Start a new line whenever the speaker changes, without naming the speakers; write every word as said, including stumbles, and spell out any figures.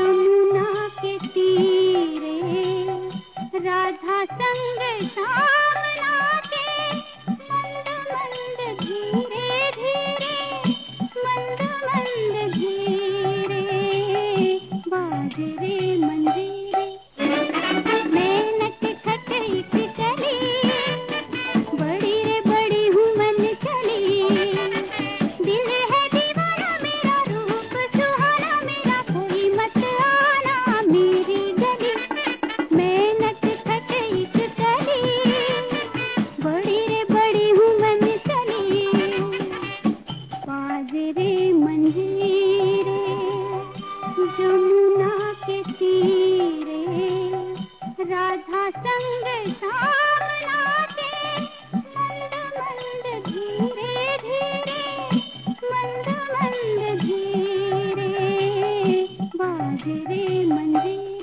जमुना के तीरे राधा संग श्याम नाचे, मंद मंद धीरे धीरे, मंद मंद धीरे, बाज रे मंजीरे। मैं नटखट एक कली, बड़ी रे बड़ी हूँ मन चली, दिल है दीवाना मेरा, रूप सुहाना मेरा, कोई मत आना मेरी गली। मैं नटखट एक कली, बड़ी रे बड़ी हूँ मन चली, बाज रे मंजीरे। जमुना के तीरे राधा संग श्याम नाचे, मंद मंद धीरे धीरे, मंद मंद धीरे, बाज रे मंजीरे।